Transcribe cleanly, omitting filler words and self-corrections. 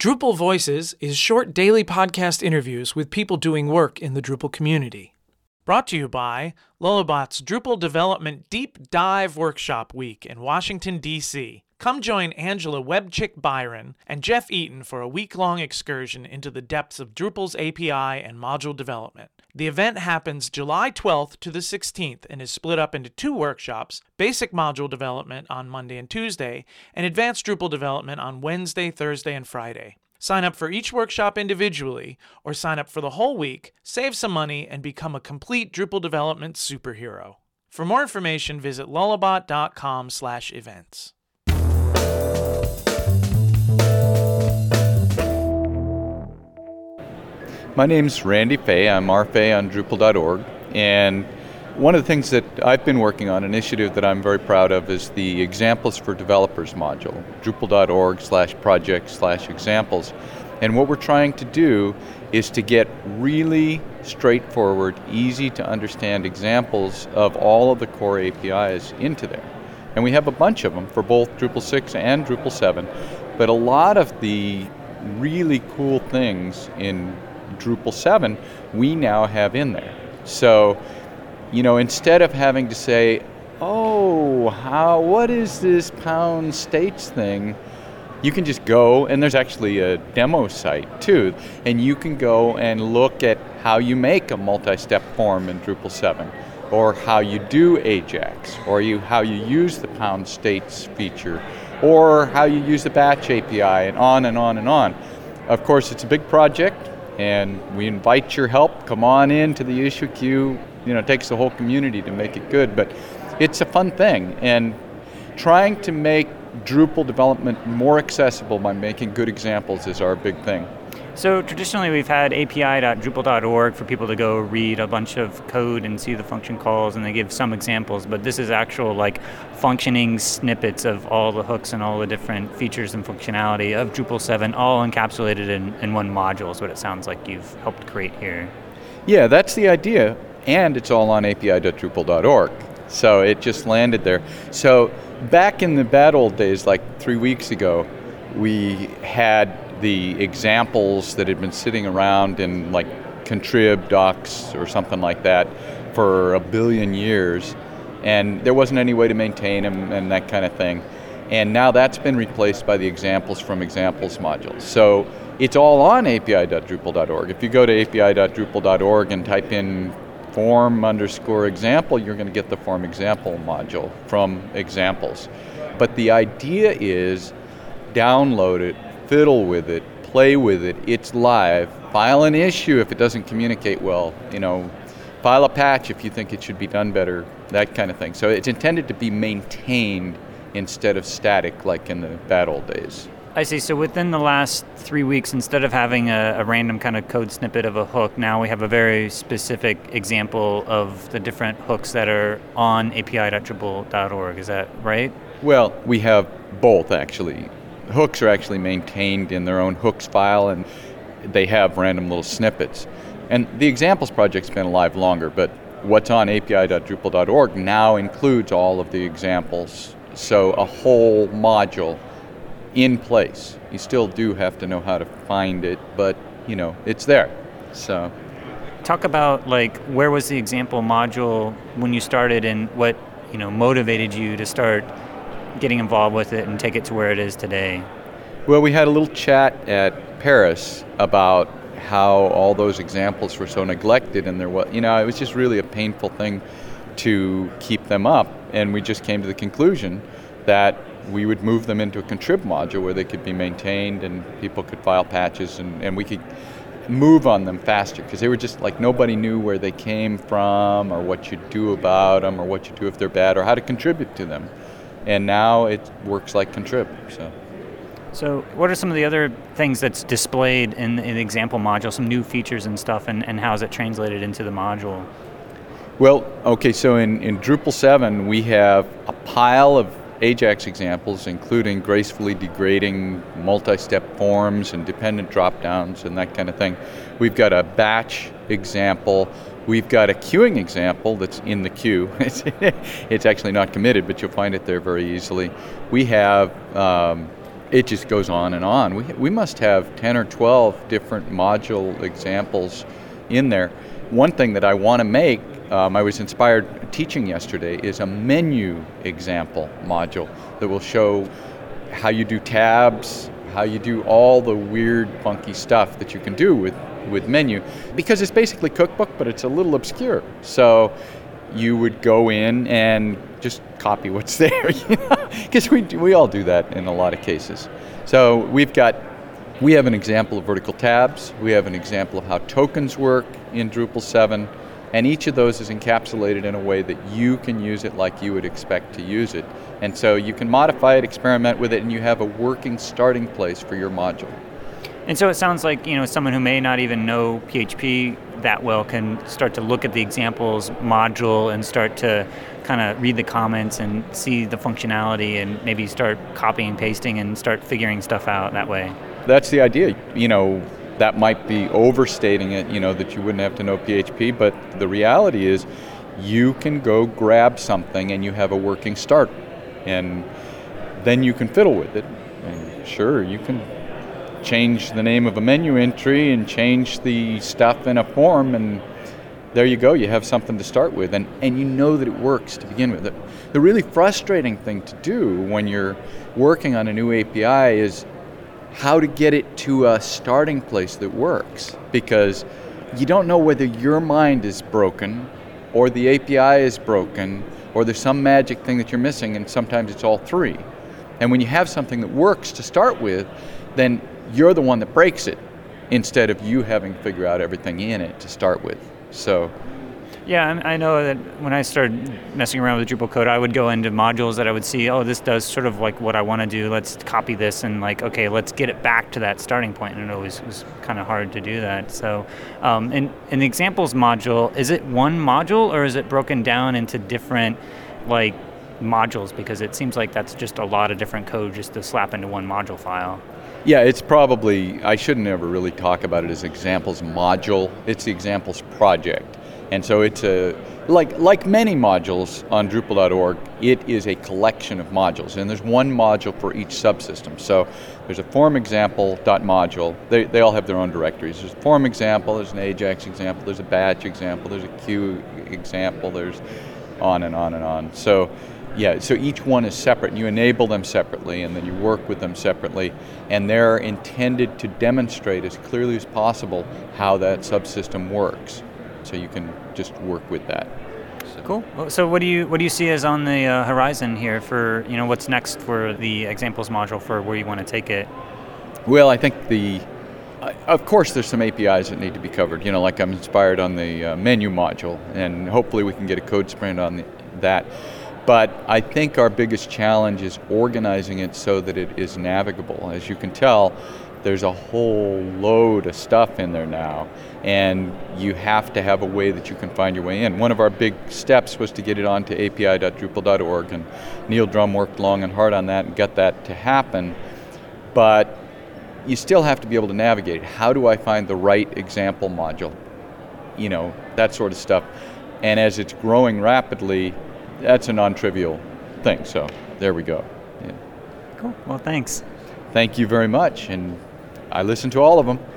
Drupal Voices is short daily podcast interviews with people doing work in the Drupal community. Brought to you by Lullabot's Drupal Development Deep Dive Workshop Week in Washington, D.C. Come join Angela Webchick Byron and Jeff Eaton for a week-long excursion into the depths of Drupal's API and module development. The event happens July 12th to the 16th and is split up into two workshops, basic module development on Monday and Tuesday, and advanced Drupal development on Wednesday, Thursday, and Friday. Sign up for each workshop individually, or sign up for the whole week, save some money, and become a complete Drupal development superhero. For more information, visit lullabot.com/events. My name's Randy Fay. I'm RFay on Drupal.org, and one of the things that I've been working on, an initiative that I'm very proud of, is the Examples for Developers module, drupal.org/project/examples. And what we're trying to do is to get really straightforward, easy to understand examples of all of the core APIs into there. And we have a bunch of them for both Drupal 6 and Drupal 7, but a lot of the really cool things in Drupal 7 we now have in there. So, instead of having to say, what is this pound states thing? You can just go, and there's actually a demo site too, and you can go and look at how you make a multi-step form in Drupal 7, or how you do Ajax, or how you use the pound states feature, or how you use the batch API, and on and on and on. Of course, it's a big project, and we invite your help. Come on into the issue queue. It takes the whole community to make it good, but it's a fun thing. And trying to make Drupal development more accessible by making good examples is our big thing. So traditionally we've had api.drupal.org for people to go read a bunch of code and see the function calls, and they give some examples, but this is actual functioning snippets of all the hooks and all the different features and functionality of Drupal 7 all encapsulated in one module is what it sounds like you've helped create here. Yeah, that's the idea, and it's all on api.drupal.org. So it just landed there. So back in the bad old days, 3 weeks ago, we had the examples that had been sitting around in contrib docs or something like that for a billion years, and there wasn't any way to maintain them and that kind of thing. And now that's been replaced by the examples from examples modules. So it's all on api.drupal.org. If you go to api.drupal.org and type in form_example, you're going to get the form example module from examples. But the idea is download it, fiddle with it, play with it, it's live, file an issue if it doesn't communicate well, file a patch if you think it should be done better, that kind of thing. So it's intended to be maintained instead of static like in the bad old days. I see. So within the last 3 weeks, instead of having a random kind of code snippet of a hook, now we have a very specific example of the different hooks that are on api.drupal.org. Is that right? Well, we have both, actually. Hooks are actually maintained in their own hooks file, and they have random little snippets. And the examples project's been alive longer, but what's on api.drupal.org now includes all of the examples. So a whole module in place. You still do have to know how to find it, but it's there. So talk about where was the example module when you started, and what motivated you to start getting involved with it and take it to where it is today? Well, we had a little chat at Paris about how all those examples were so neglected, and it was just really a painful thing to keep them up, and we just came to the conclusion that we would move them into a contrib module where they could be maintained and people could file patches, and we could move on them faster, because they were just nobody knew where they came from or what you do about them or what you do if they're bad or how to contribute to them. And now it works like contrib. So what are some of the other things that's displayed in the example module, some new features and stuff, and how is it translated into the module? Well, okay, so in Drupal 7, we have a pile of Ajax examples, including gracefully degrading multi-step forms and dependent drop-downs and that kind of thing. We've got a batch example. We've got a queuing example that's in the queue. It's actually not committed, but you'll find it there very easily. We have it just goes on and on. We must have 10 or 12 different module examples in there. One thing that I want to make, I was inspired teaching yesterday, is a menu example module that will show how you do tabs, how you do all the weird, funky stuff that you can do with menu, because it's basically cookbook, but it's a little obscure. So you would go in and just copy what's there, because we all do that in a lot of cases. So we have an example of vertical tabs, we have an example of how tokens work in Drupal 7, and each of those is encapsulated in a way that you can use it like you would expect to use it. And so you can modify it, experiment with it, and you have a working starting place for your module. And so it sounds like, someone who may not even know PHP that well can start to look at the examples module and start to kind of read the comments and see the functionality and maybe start copying and pasting and start figuring stuff out that way. That's the idea. That might be overstating it, that you wouldn't have to know PHP, but the reality is you can go grab something and you have a working start, and then you can fiddle with it. And sure, you can change the name of a menu entry and change the stuff in a form, and there you go, you have something to start with, and you know that it works to begin with. The really frustrating thing to do when you're working on a new API is how to get it to a starting place that works, because you don't know whether your mind is broken or the API is broken or there's some magic thing that you're missing, and sometimes it's all three. And when you have something that works to start with, then you're the one that breaks it instead of you having to figure out everything in it to start with. So yeah, I know that when I started messing around with Drupal code, I would go into modules that I would see, this does sort of like what I want to do. Let's copy this and okay, let's get it back to that starting point. And it always was kind of hard to do that. So in the examples module, is it one module or is it broken down into different modules? Because it seems like that's just a lot of different code just to slap into one module file. Yeah, it's probably, I shouldn't ever really talk about it as examples module. It's the examples project. And so it's like many modules on Drupal.org, it is a collection of modules, and there's one module for each subsystem. So there's a form example.module. They all have their own directories. There's a form example, there's an Ajax example, there's a batch example, there's a queue example, there's on and on and on. So yeah, so each one is separate, and you enable them separately, and then you work with them separately, and they're intended to demonstrate as clearly as possible how that subsystem works. So you can just work with that. So. Cool. So what do you see as on the horizon here for what's next for the examples module for where you want to take it? Well, I think of course there's some APIs that need to be covered. Like I'm inspired on the menu module, and hopefully we can get a code sprint on that. But I think our biggest challenge is organizing it so that it is navigable. As you can tell, there's a whole load of stuff in there now, and you have to have a way that you can find your way in. One of our big steps was to get it onto api.drupal.org, and Neil Drum worked long and hard on that and got that to happen. But you still have to be able to navigate. How do I find the right example module? That sort of stuff. And as it's growing rapidly, that's a non-trivial thing. So there we go. Yeah. Cool. Well, thanks. Thank you very much. And I listen to all of them.